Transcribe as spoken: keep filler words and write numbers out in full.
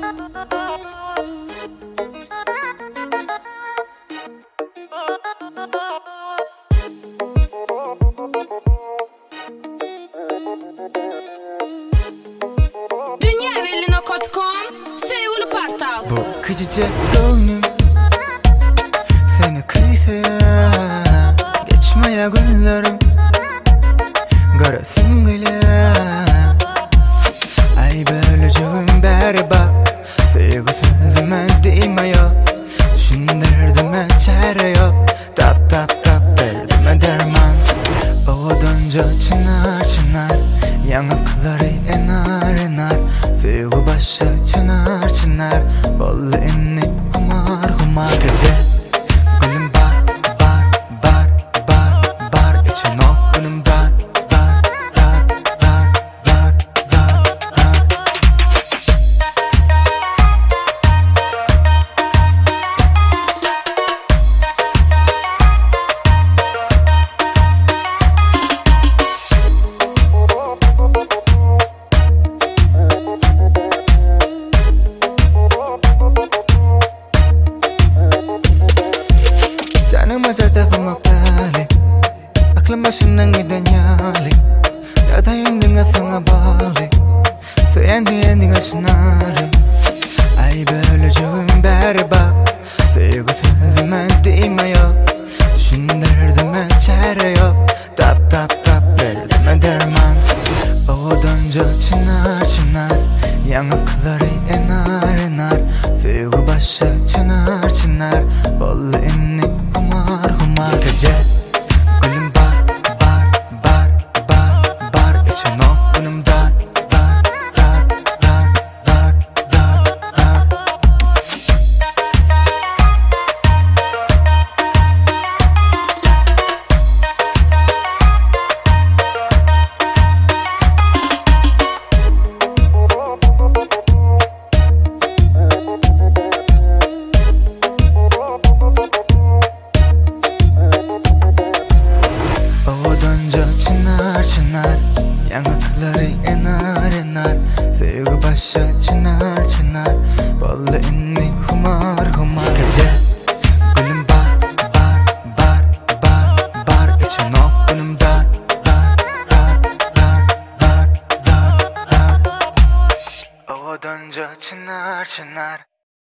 Bu küçücük gönlüm seni kıyısıya geçmeye günlerim göresim geliyor. Ay bölücüğüm berbat sevgi sözüme değmiyor. Düşündürdüme çare yok. Tap tap tap derdime derman. Boğdunca çınar çınar yanakları enar enar. Sevgi başa çınar çınar bol inni humar humar. Gece gülüm bar bar bar bar bar. İçin o gülüm dar dar dar dar dar dar dar. Canıma çarptı muhtali, aklım başından giden yali. Yatayım dinle sana bağlı, seyendi endine şınarı. Ay bölücüğüm berbat, sevgi sözüme değmiyor. Düşündürdüme çare yok. Tap tap tap derdime derman. Boğdunca çınar çınar yanakları enar enar. Sevgi başa çınar çınar bol inni humar humar. Gece gülüm bar bar bar bar bar. İçin o gülüm dar dar dar dar dar dar dar. Çınar çınar yanakları enar enar. Sevgi başa çınar çınar bol inni humar humar. Gece